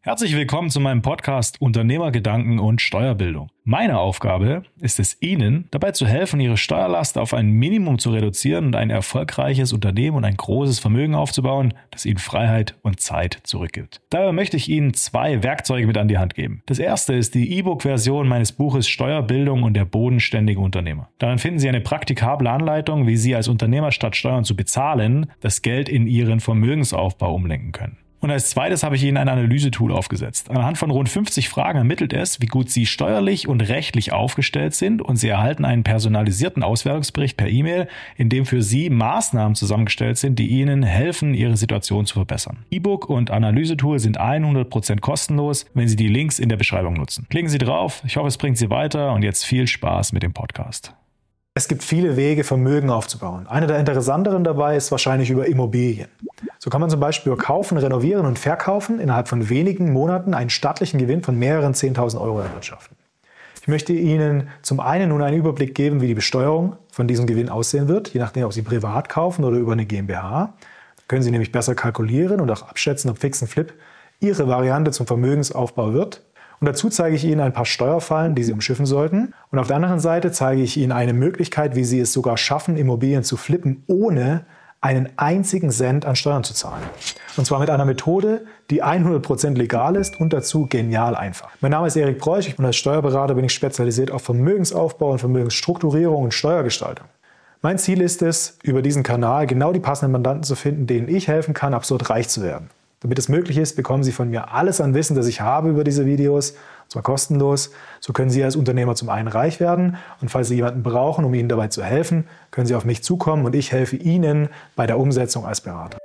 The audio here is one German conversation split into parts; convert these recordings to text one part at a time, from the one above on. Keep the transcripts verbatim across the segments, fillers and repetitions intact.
Herzlich willkommen zu meinem Podcast Unternehmergedanken und Steuerbildung. Meine Aufgabe ist es, Ihnen dabei zu helfen, Ihre Steuerlast auf ein Minimum zu reduzieren und ein erfolgreiches Unternehmen und ein großes Vermögen aufzubauen, das Ihnen Freiheit und Zeit zurückgibt. Dabei möchte ich Ihnen zwei Werkzeuge mit an die Hand geben. Das erste ist die E-Book-Version meines Buches Steuerbildung und der bodenständige Unternehmer. Darin finden Sie eine praktikable Anleitung, wie Sie als Unternehmer statt Steuern zu bezahlen, das Geld in Ihren Vermögensaufbau umlenken können. Und als zweites habe ich Ihnen ein Analysetool aufgesetzt. Anhand von rund fünfzig Fragen ermittelt es, wie gut Sie steuerlich und rechtlich aufgestellt sind, und Sie erhalten einen personalisierten Auswertungsbericht per E-Mail, in dem für Sie Maßnahmen zusammengestellt sind, die Ihnen helfen, Ihre Situation zu verbessern. E-Book und Analysetool sind hundert Prozent kostenlos, wenn Sie die Links in der Beschreibung nutzen. Klicken Sie drauf, ich hoffe, es bringt Sie weiter, und jetzt viel Spaß mit dem Podcast. Es gibt viele Wege, Vermögen aufzubauen. Einer der interessanteren dabei ist wahrscheinlich über Immobilien. So kann man zum Beispiel über Kaufen, Renovieren und Verkaufen innerhalb von wenigen Monaten einen stattlichen Gewinn von mehreren zehntausend Euro erwirtschaften. Ich möchte Ihnen zum einen nun einen Überblick geben, wie die Besteuerung von diesem Gewinn aussehen wird, je nachdem, ob Sie privat kaufen oder über eine GmbH. Da können Sie nämlich besser kalkulieren und auch abschätzen, ob Fix and Flip Ihre Variante zum Vermögensaufbau wird. Und dazu zeige ich Ihnen ein paar Steuerfallen, die Sie umschiffen sollten. Und auf der anderen Seite zeige ich Ihnen eine Möglichkeit, wie Sie es sogar schaffen, Immobilien zu flippen, ohne einen einzigen Cent an Steuern zu zahlen. Und zwar mit einer Methode, die hundert Prozent legal ist und dazu genial einfach. Mein Name ist Erik Broich und als Steuerberater bin ich spezialisiert auf Vermögensaufbau und Vermögensstrukturierung und Steuergestaltung. Mein Ziel ist es, über diesen Kanal genau die passenden Mandanten zu finden, denen ich helfen kann, absurd reich zu werden. Damit es möglich ist, bekommen Sie von mir alles an Wissen, das ich habe über diese Videos, und zwar kostenlos. So können Sie als Unternehmer zum einen reich werden, und falls Sie jemanden brauchen, um Ihnen dabei zu helfen, können Sie auf mich zukommen und ich helfe Ihnen bei der Umsetzung als Berater.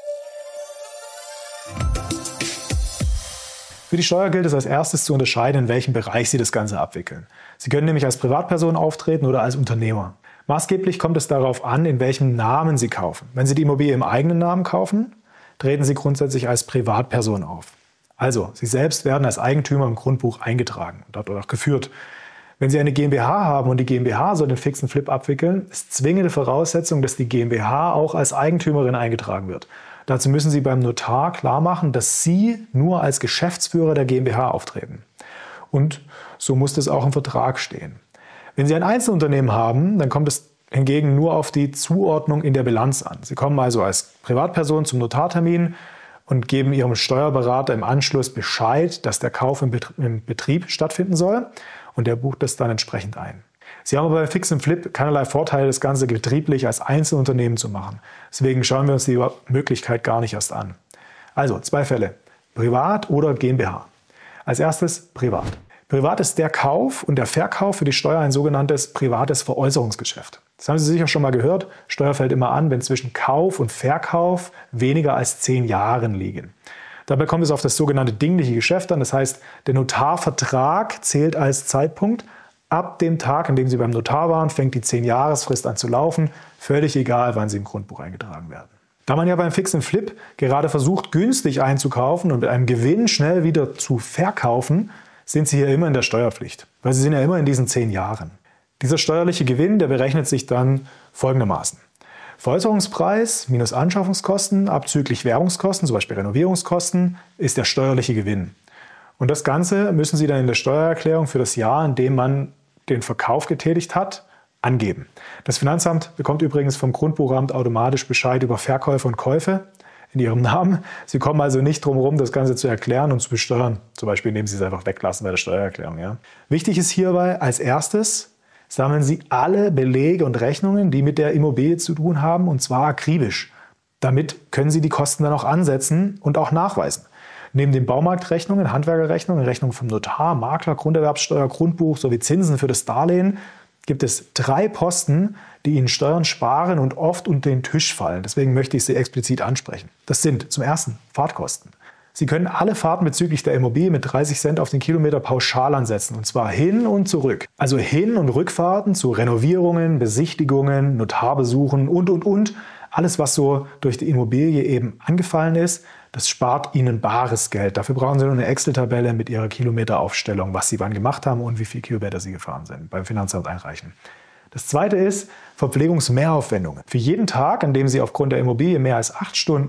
Für die Steuer gilt es als erstes zu unterscheiden, in welchem Bereich Sie das Ganze abwickeln. Sie können nämlich als Privatperson auftreten oder als Unternehmer. Maßgeblich kommt es darauf an, in welchem Namen Sie kaufen. Wenn Sie die Immobilie im eigenen Namen kaufen, treten Sie grundsätzlich als Privatperson auf. Also, Sie selbst werden als Eigentümer im Grundbuch eingetragen und dort auch geführt. Wenn Sie eine GmbH haben und die GmbH soll den Fix and Flip abwickeln, ist zwingende Voraussetzung, dass die GmbH auch als Eigentümerin eingetragen wird. Dazu müssen Sie beim Notar klar machen, dass Sie nur als Geschäftsführer der GmbH auftreten. Und so muss das auch im Vertrag stehen. Wenn Sie ein Einzelunternehmen haben, dann kommt es hingegen nur auf die Zuordnung in der Bilanz an. Sie kommen also als Privatperson zum Notartermin und geben Ihrem Steuerberater im Anschluss Bescheid, dass der Kauf im Betrieb stattfinden soll, und der bucht das dann entsprechend ein. Sie haben aber bei Fix and Flip keinerlei Vorteile, das Ganze betrieblich als Einzelunternehmen zu machen. Deswegen schauen wir uns die Möglichkeit gar nicht erst an. Also zwei Fälle, Privat oder GmbH. Als erstes Privat. Privat ist der Kauf und der Verkauf für die Steuer ein sogenanntes privates Veräußerungsgeschäft. Das haben Sie sicher schon mal gehört. Steuer fällt immer an, wenn zwischen Kauf und Verkauf weniger als zehn Jahren liegen. Dabei kommt es auf das sogenannte dingliche Geschäft an. Das heißt, der Notarvertrag zählt als Zeitpunkt. Ab dem Tag, an dem Sie beim Notar waren, fängt die zehn-Jahres-Frist an zu laufen. Völlig egal, wann Sie im Grundbuch eingetragen werden. Da man ja beim Fix and Flip gerade versucht, günstig einzukaufen und mit einem Gewinn schnell wieder zu verkaufen, sind Sie hier immer in der Steuerpflicht, weil Sie sind ja immer in diesen zehn Jahren. Dieser steuerliche Gewinn, der berechnet sich dann folgendermaßen. Veräußerungspreis minus Anschaffungskosten abzüglich Währungskosten, zum Beispiel Renovierungskosten, ist der steuerliche Gewinn. Und das Ganze müssen Sie dann in der Steuererklärung für das Jahr, in dem man den Verkauf getätigt hat, angeben. Das Finanzamt bekommt übrigens vom Grundbuchamt automatisch Bescheid über Verkäufe und Käufe in Ihrem Namen. Sie kommen also nicht drum herum, das Ganze zu erklären und zu besteuern. Zum Beispiel, indem Sie es einfach weglassen bei der Steuererklärung. Ja. Wichtig ist hierbei als erstes, sammeln Sie alle Belege und Rechnungen, die mit der Immobilie zu tun haben, und zwar akribisch. Damit können Sie die Kosten dann auch ansetzen und auch nachweisen. Neben den Baumarktrechnungen, Handwerkerrechnungen, Rechnungen vom Notar, Makler, Grunderwerbssteuer, Grundbuch sowie Zinsen für das Darlehen gibt es drei Posten, die Ihnen Steuern sparen und oft unter den Tisch fallen. Deswegen möchte ich sie explizit ansprechen. Das sind zum ersten Fahrtkosten. Sie können alle Fahrten bezüglich der Immobilie mit dreißig Cent auf den Kilometer pauschal ansetzen, und zwar hin und zurück. Also Hin- und Rückfahrten zu Renovierungen, Besichtigungen, Notarbesuchen und, und, und. Alles, was so durch die Immobilie eben angefallen ist, das spart Ihnen bares Geld. Dafür brauchen Sie nur eine Excel-Tabelle mit Ihrer Kilometeraufstellung, was Sie wann gemacht haben und wie viele Kilometer Sie gefahren sind, beim Finanzamt einreichen. Das zweite ist Verpflegungsmehraufwendungen. Für jeden Tag, an dem Sie aufgrund der Immobilie mehr als acht Stunden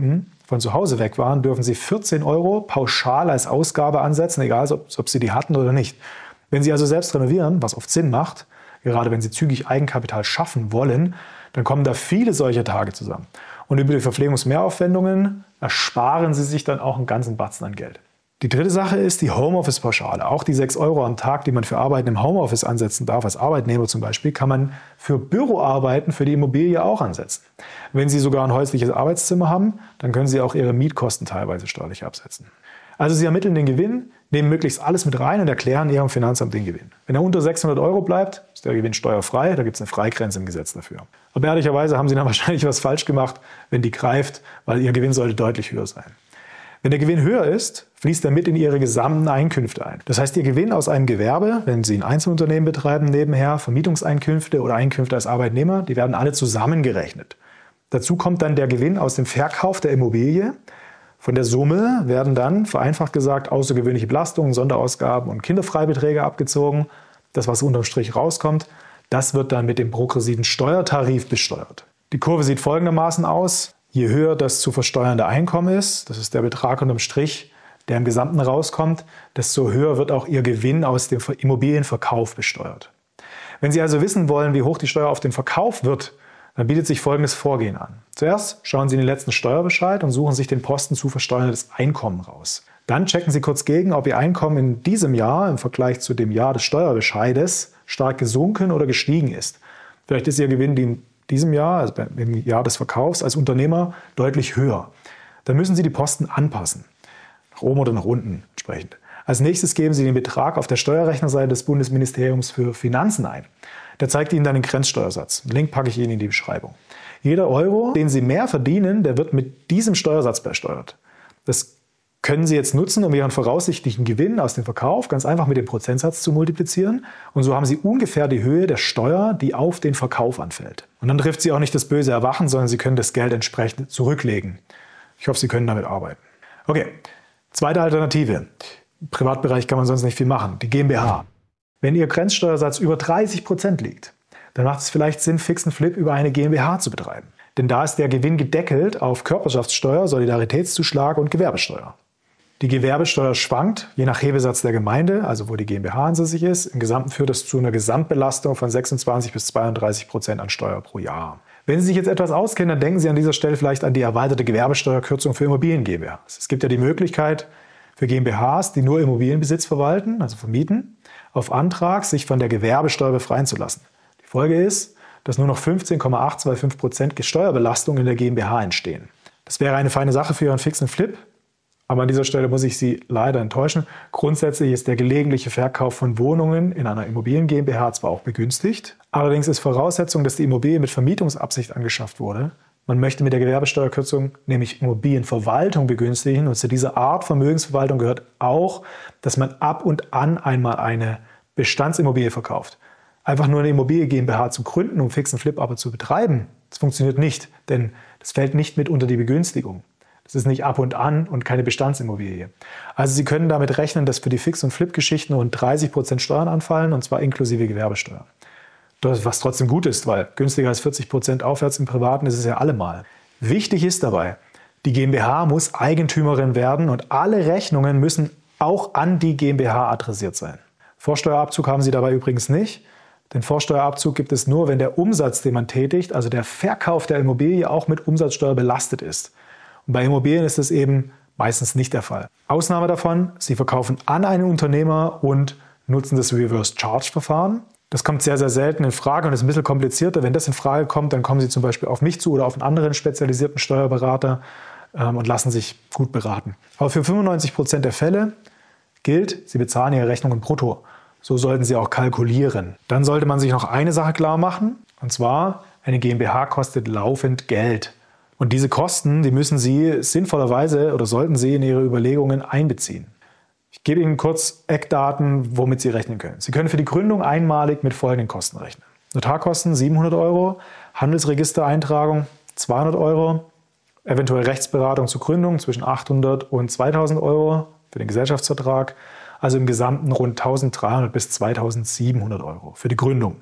von zu Hause weg waren, dürfen Sie vierzehn Euro pauschal als Ausgabe ansetzen, egal ob, ob Sie die hatten oder nicht. Wenn Sie also selbst renovieren, was oft Sinn macht, gerade wenn Sie zügig Eigenkapital schaffen wollen, dann kommen da viele solche Tage zusammen. Und über die Verpflegungsmehraufwendungen ersparen Sie sich dann auch einen ganzen Batzen an Geld. Die dritte Sache ist die Homeoffice-Pauschale. Auch die sechs Euro am Tag, die man für Arbeiten im Homeoffice ansetzen darf, als Arbeitnehmer zum Beispiel, kann man für Büroarbeiten für die Immobilie auch ansetzen. Wenn Sie sogar ein häusliches Arbeitszimmer haben, dann können Sie auch Ihre Mietkosten teilweise steuerlich absetzen. Also Sie ermitteln den Gewinn, nehmen möglichst alles mit rein und erklären Ihrem Finanzamt den Gewinn. Wenn er unter sechshundert Euro bleibt, ist der Gewinn steuerfrei, da gibt es eine Freigrenze im Gesetz dafür. Aber ehrlicherweise haben Sie dann wahrscheinlich was falsch gemacht, wenn die greift, weil Ihr Gewinn sollte deutlich höher sein. Wenn der Gewinn höher ist, fließt er mit in Ihre gesamten Einkünfte ein. Das heißt, Ihr Gewinn aus einem Gewerbe, wenn Sie ein Einzelunternehmen betreiben nebenher, Vermietungseinkünfte oder Einkünfte als Arbeitnehmer, die werden alle zusammengerechnet. Dazu kommt dann der Gewinn aus dem Verkauf der Immobilie. Von der Summe werden dann, vereinfacht gesagt, außergewöhnliche Belastungen, Sonderausgaben und Kinderfreibeträge abgezogen. Das, was unterm Strich rauskommt, das wird dann mit dem progressiven Steuertarif besteuert. Die Kurve sieht folgendermaßen aus. Je höher das zu versteuernde Einkommen ist, das ist der Betrag unterm Strich, der im Gesamten rauskommt, desto höher wird auch Ihr Gewinn aus dem Immobilienverkauf besteuert. Wenn Sie also wissen wollen, wie hoch die Steuer auf den Verkauf wird, dann bietet sich folgendes Vorgehen an. Zuerst schauen Sie in den letzten Steuerbescheid und suchen sich den Posten zu versteuerndes Einkommen raus. Dann checken Sie kurz gegen, ob Ihr Einkommen in diesem Jahr im Vergleich zu dem Jahr des Steuerbescheides stark gesunken oder gestiegen ist. Vielleicht ist Ihr Gewinn in diesem Jahr, also im Jahr des Verkaufs, als Unternehmer deutlich höher. Dann müssen Sie die Posten anpassen. Nach oben oder nach unten entsprechend. Als nächstes geben Sie den Betrag auf der Steuerrechnerseite des Bundesministeriums für Finanzen ein. Der zeigt Ihnen dann den Grenzsteuersatz. Den Link packe ich Ihnen in die Beschreibung. Jeder Euro, den Sie mehr verdienen, der wird mit diesem Steuersatz besteuert. Das können Sie jetzt nutzen, um Ihren voraussichtlichen Gewinn aus dem Verkauf ganz einfach mit dem Prozentsatz zu multiplizieren. Und so haben Sie ungefähr die Höhe der Steuer, die auf den Verkauf anfällt. Und dann trifft Sie auch nicht das böse Erwachen, sondern Sie können das Geld entsprechend zurücklegen. Ich hoffe, Sie können damit arbeiten. Okay, zweite Alternative. Im Privatbereich kann man sonst nicht viel machen. Die GmbH. Wenn Ihr Grenzsteuersatz über dreißig Prozent liegt, dann macht es vielleicht Sinn, Fix und Flip über eine GmbH zu betreiben. Denn da ist der Gewinn gedeckelt auf Körperschaftssteuer, Solidaritätszuschlag und Gewerbesteuer. Die Gewerbesteuer schwankt, je nach Hebesatz der Gemeinde, also wo die GmbH ansässig ist. Im Gesamten führt das zu einer Gesamtbelastung von sechsundzwanzig bis zweiunddreißig Prozent an Steuer pro Jahr. Wenn Sie sich jetzt etwas auskennen, dann denken Sie an dieser Stelle vielleicht an die erweiterte Gewerbesteuerkürzung für Immobilien-GmbHs. Es gibt ja die Möglichkeit für GmbHs, die nur Immobilienbesitz verwalten, also vermieten, auf Antrag sich von der Gewerbesteuer befreien zu lassen. Die Folge ist, dass nur noch fünfzehn Komma achthundertfünfundzwanzig Prozent Steuerbelastung in der GmbH entstehen. Das wäre eine feine Sache für Ihren Fix und Flip. Aber an dieser Stelle muss ich Sie leider enttäuschen. Grundsätzlich ist der gelegentliche Verkauf von Wohnungen in einer Immobilien-GmbH zwar auch begünstigt, allerdings ist Voraussetzung, dass die Immobilie mit Vermietungsabsicht angeschafft wurde. Man möchte mit der Gewerbesteuerkürzung nämlich Immobilienverwaltung begünstigen und zu dieser Art Vermögensverwaltung gehört auch, dass man ab und an einmal eine Bestandsimmobilie verkauft. Einfach nur eine Immobilie GmbH zu gründen, um Fix und Flip aber zu betreiben, das funktioniert nicht, denn das fällt nicht mit unter die Begünstigung. Das ist nicht ab und an und keine Bestandsimmobilie. Also Sie können damit rechnen, dass für die Fix- und Flip-Geschichten rund dreißig Prozent Steuern anfallen, und zwar inklusive Gewerbesteuer. Das, was trotzdem gut ist, weil günstiger als vierzig Prozent aufwärts im Privaten ist es ja allemal. Wichtig ist dabei, die GmbH muss Eigentümerin werden und alle Rechnungen müssen auch an die GmbH adressiert sein. Vorsteuerabzug haben Sie dabei übrigens nicht. Den Vorsteuerabzug gibt es nur, wenn der Umsatz, den man tätigt, also der Verkauf der Immobilie, auch mit Umsatzsteuer belastet ist. Und bei Immobilien ist das eben meistens nicht der Fall. Ausnahme davon, Sie verkaufen an einen Unternehmer und nutzen das Reverse-Charge-Verfahren. Das kommt sehr, sehr selten in Frage und ist ein bisschen komplizierter. Wenn das in Frage kommt, dann kommen Sie zum Beispiel auf mich zu oder auf einen anderen spezialisierten Steuerberater ähm, und lassen sich gut beraten. Aber für fünfundneunzig Prozent der Fälle gilt, Sie bezahlen Ihre Rechnungen brutto. So sollten Sie auch kalkulieren. Dann sollte man sich noch eine Sache klar machen, und zwar, eine GmbH kostet laufend Geld. Und diese Kosten, die müssen Sie sinnvollerweise oder sollten Sie in Ihre Überlegungen einbeziehen. Ich gebe Ihnen kurz Eckdaten, womit Sie rechnen können. Sie können für die Gründung einmalig mit folgenden Kosten rechnen. Notarkosten siebenhundert Euro, Handelsregistereintragung zweihundert Euro, eventuell Rechtsberatung zur Gründung zwischen achthundert und zweitausend Euro für den Gesellschaftsvertrag, also im Gesamten rund eintausenddreihundert bis zweitausendsiebenhundert Euro für die Gründung.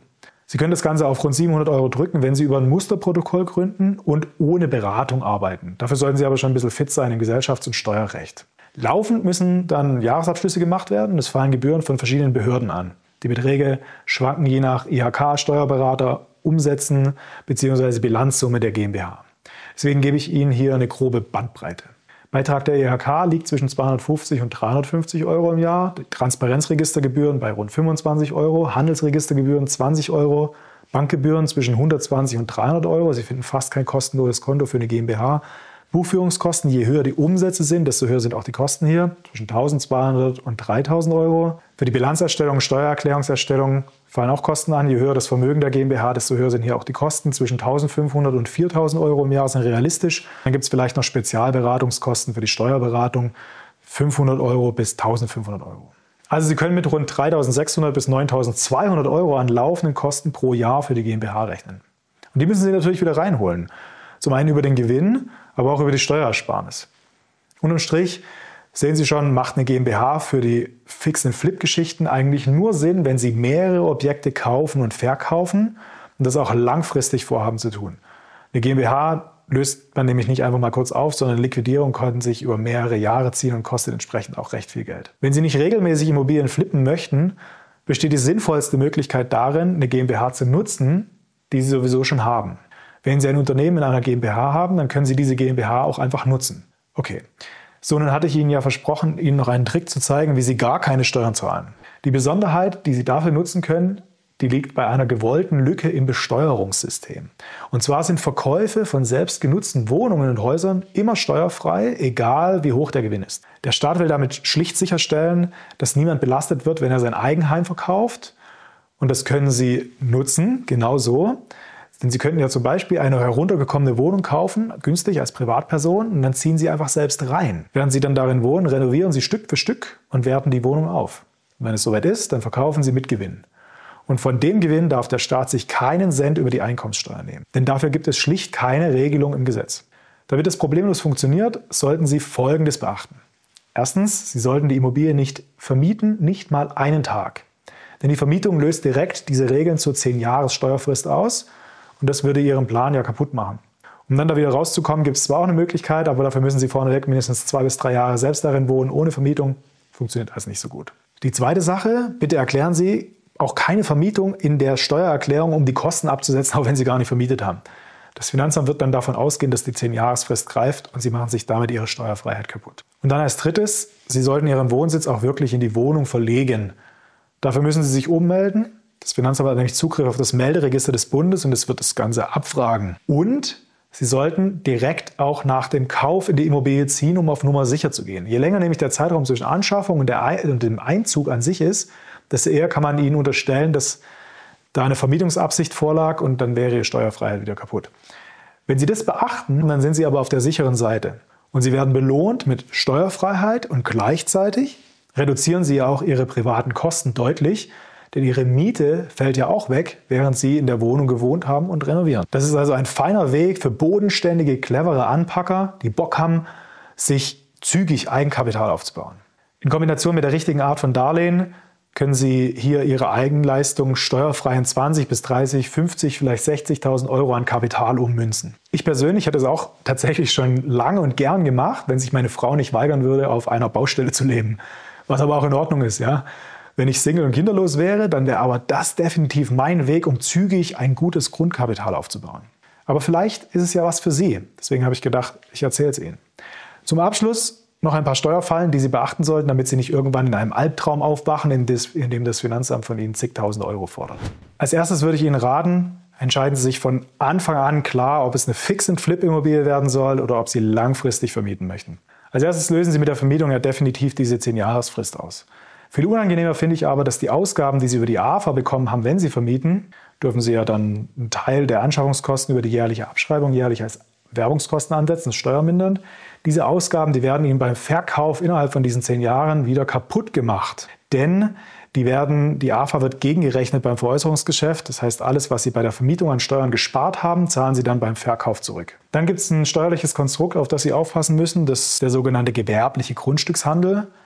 Sie können das Ganze auf rund siebenhundert Euro drücken, wenn Sie über ein Musterprotokoll gründen und ohne Beratung arbeiten. Dafür sollten Sie aber schon ein bisschen fit sein im Gesellschafts- und Steuerrecht. Laufend müssen dann Jahresabschlüsse gemacht werden. Es fallen Gebühren von verschiedenen Behörden an. Die Beträge schwanken je nach I H K, Steuerberater, Umsätzen bzw. Bilanzsumme der GmbH. Deswegen gebe ich Ihnen hier eine grobe Bandbreite. Beitrag der I H K liegt zwischen zweihundertfünfzig und dreihundertfünfzig Euro im Jahr, die Transparenzregistergebühren bei rund fünfundzwanzig Euro, Handelsregistergebühren zwanzig Euro, Bankgebühren zwischen hundertzwanzig und dreihundert Euro. Sie finden fast kein kostenloses Konto für eine GmbH. Buchführungskosten, je höher die Umsätze sind, desto höher sind auch die Kosten hier, zwischen eintausendzweihundert und dreitausend Euro. Für die Bilanzerstellung, Steuererklärungserstellung fallen auch Kosten an. Je höher das Vermögen der GmbH, desto höher sind hier auch die Kosten. Zwischen eintausendfünfhundert und viertausend Euro im Jahr sind realistisch. Dann gibt es vielleicht noch Spezialberatungskosten für die Steuerberatung, fünfhundert Euro bis eintausendfünfhundert Euro. Also Sie können mit rund dreitausendsechshundert bis neuntausendzweihundert Euro an laufenden Kosten pro Jahr für die GmbH rechnen. Und die müssen Sie natürlich wieder reinholen. Zum einen über den Gewinn, aber auch über die Steuerersparnis. Unterm Strich sehen Sie schon, macht eine GmbH für die Fix-and-Flip-Geschichten eigentlich nur Sinn, wenn Sie mehrere Objekte kaufen und verkaufen und das auch langfristig vorhaben zu tun. Eine GmbH löst man nämlich nicht einfach mal kurz auf, sondern Liquidierung kann sich über mehrere Jahre ziehen und kostet entsprechend auch recht viel Geld. Wenn Sie nicht regelmäßig Immobilien flippen möchten, besteht die sinnvollste Möglichkeit darin, eine GmbH zu nutzen, die Sie sowieso schon haben. Wenn Sie ein Unternehmen in einer GmbH haben, dann können Sie diese GmbH auch einfach nutzen. Okay, so nun hatte ich Ihnen ja versprochen, Ihnen noch einen Trick zu zeigen, wie Sie gar keine Steuern zahlen. Die Besonderheit, die Sie dafür nutzen können, die liegt bei einer gewollten Lücke im Besteuerungssystem. Und zwar sind Verkäufe von selbst genutzten Wohnungen und Häusern immer steuerfrei, egal wie hoch der Gewinn ist. Der Staat will damit schlicht sicherstellen, dass niemand belastet wird, wenn er sein Eigenheim verkauft. Und das können Sie nutzen, genau so. Denn Sie könnten ja zum Beispiel eine heruntergekommene Wohnung kaufen, günstig als Privatperson, und dann ziehen Sie einfach selbst rein. Während Sie dann darin wohnen, renovieren Sie Stück für Stück und werten die Wohnung auf. Und wenn es soweit ist, dann verkaufen Sie mit Gewinn. Und von dem Gewinn darf der Staat sich keinen Cent über die Einkommenssteuer nehmen. Denn dafür gibt es schlicht keine Regelung im Gesetz. Damit das problemlos funktioniert, sollten Sie Folgendes beachten. Erstens, Sie sollten die Immobilie nicht vermieten, nicht mal einen Tag. Denn die Vermietung löst direkt diese Regeln zur zehn Jahres Steuerfrist aus. Und das würde Ihren Plan ja kaputt machen. Um dann da wieder rauszukommen, gibt es zwar auch eine Möglichkeit, aber dafür müssen Sie vorneweg mindestens zwei bis drei Jahre selbst darin wohnen, ohne Vermietung. Funktioniert also nicht so gut. Die zweite Sache, bitte erklären Sie auch keine Vermietung in der Steuererklärung, um die Kosten abzusetzen, auch wenn Sie gar nicht vermietet haben. Das Finanzamt wird dann davon ausgehen, dass die zehn Jahres Frist greift und Sie machen sich damit Ihre Steuerfreiheit kaputt. Und dann als drittes, Sie sollten Ihren Wohnsitz auch wirklich in die Wohnung verlegen. Dafür müssen Sie sich ummelden. Das Finanzamt hat nämlich Zugriff auf das Melderegister des Bundes und es wird das Ganze abfragen. Und Sie sollten direkt auch nach dem Kauf in die Immobilie ziehen, um auf Nummer sicher zu gehen. Je länger nämlich der Zeitraum zwischen Anschaffung und, der Ein- und dem Einzug an sich ist, desto eher kann man Ihnen unterstellen, dass da eine Vermietungsabsicht vorlag und dann wäre Ihre Steuerfreiheit wieder kaputt. Wenn Sie das beachten, dann sind Sie aber auf der sicheren Seite. Und Sie werden belohnt mit Steuerfreiheit und gleichzeitig reduzieren Sie auch Ihre privaten Kosten deutlich, denn Ihre Miete fällt ja auch weg, während Sie in der Wohnung gewohnt haben und renovieren. Das ist also ein feiner Weg für bodenständige, clevere Anpacker, die Bock haben, sich zügig Eigenkapital aufzubauen. In Kombination mit der richtigen Art von Darlehen können Sie hier Ihre Eigenleistung steuerfrei in zwanzig bis dreißig, fünfzig, vielleicht sechzigtausend Euro an Kapital ummünzen. Ich persönlich hätte es auch tatsächlich schon lange und gern gemacht, wenn sich meine Frau nicht weigern würde, auf einer Baustelle zu leben. Was aber auch in Ordnung ist, ja. Wenn ich Single und kinderlos wäre, dann wäre aber das definitiv mein Weg, um zügig ein gutes Grundkapital aufzubauen. Aber vielleicht ist es ja was für Sie. Deswegen habe ich gedacht, ich erzähle es Ihnen. Zum Abschluss noch ein paar Steuerfallen, die Sie beachten sollten, damit Sie nicht irgendwann in einem Albtraum aufwachen, in dem das Finanzamt von Ihnen zigtausend Euro fordert. Als erstes würde ich Ihnen raten, entscheiden Sie sich von Anfang an klar, ob es eine Fix-and-Flip-Immobilie werden soll oder ob Sie langfristig vermieten möchten. Als erstes lösen Sie mit der Vermietung ja definitiv diese zehn Jahres Frist aus. Viel unangenehmer finde ich aber, dass die Ausgaben, die Sie über die A F A bekommen haben, wenn Sie vermieten, dürfen Sie ja dann einen Teil der Anschaffungskosten über die jährliche Abschreibung jährlich als Werbungskosten ansetzen, das ist steuermindernd. Diese Ausgaben, die werden Ihnen beim Verkauf innerhalb von diesen zehn Jahren wieder kaputt gemacht. Denn die, werden, die A F A wird gegengerechnet beim Veräußerungsgeschäft. Das heißt, alles, was Sie bei der Vermietung an Steuern gespart haben, zahlen Sie dann beim Verkauf zurück. Dann gibt es ein steuerliches Konstrukt, auf das Sie aufpassen müssen. Das ist der sogenannte gewerbliche Grundstückshandel.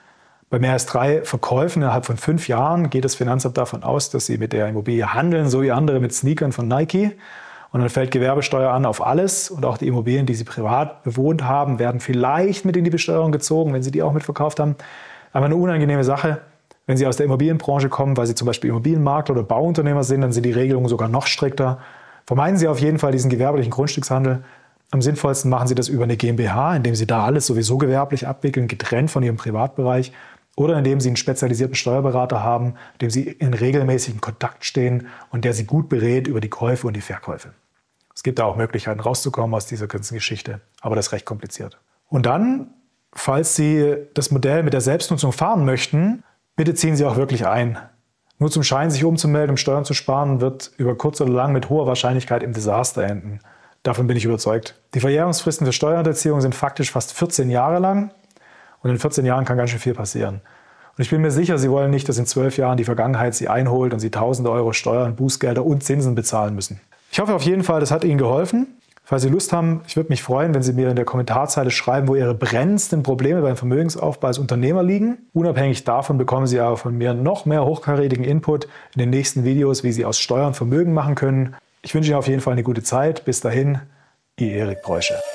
Bei mehr als drei Verkäufen innerhalb von fünf Jahren geht das Finanzamt davon aus, dass Sie mit der Immobilie handeln, so wie andere mit Sneakern von Nike. Und dann fällt Gewerbesteuer an auf alles. Und auch die Immobilien, die Sie privat bewohnt haben, werden vielleicht mit in die Besteuerung gezogen, wenn Sie die auch mitverkauft haben. Aber eine unangenehme Sache, wenn Sie aus der Immobilienbranche kommen, weil Sie zum Beispiel Immobilienmakler oder Bauunternehmer sind, dann sind die Regelungen sogar noch strikter. Vermeiden Sie auf jeden Fall diesen gewerblichen Grundstückshandel. Am sinnvollsten machen Sie das über eine GmbH, indem Sie da alles sowieso gewerblich abwickeln, getrennt von Ihrem Privatbereich. Oder indem Sie einen spezialisierten Steuerberater haben, mit dem Sie in regelmäßigen Kontakt stehen und der Sie gut berät über die Käufe und die Verkäufe. Es gibt da auch Möglichkeiten, rauszukommen aus dieser ganzen Geschichte, aber das ist recht kompliziert. Und dann, falls Sie das Modell mit der Selbstnutzung fahren möchten, bitte ziehen Sie auch wirklich ein. Nur zum Schein, sich umzumelden, um Steuern zu sparen, wird über kurz oder lang mit hoher Wahrscheinlichkeit im Desaster enden. Davon bin ich überzeugt. Die Verjährungsfristen für Steuerhinterziehung sind faktisch fast vierzehn Jahre lang. Und in vierzehn Jahren kann ganz schön viel passieren. Und ich bin mir sicher, Sie wollen nicht, dass in zwölf Jahren die Vergangenheit Sie einholt und Sie tausende Euro Steuern, Bußgelder und Zinsen bezahlen müssen. Ich hoffe auf jeden Fall, das hat Ihnen geholfen. Falls Sie Lust haben, ich würde mich freuen, wenn Sie mir in der Kommentarzeile schreiben, wo Ihre brennendsten Probleme beim Vermögensaufbau als Unternehmer liegen. Unabhängig davon bekommen Sie aber von mir noch mehr hochkarätigen Input in den nächsten Videos, wie Sie aus Steuern Vermögen machen können. Ich wünsche Ihnen auf jeden Fall eine gute Zeit. Bis dahin, Ihr Erik Breusche.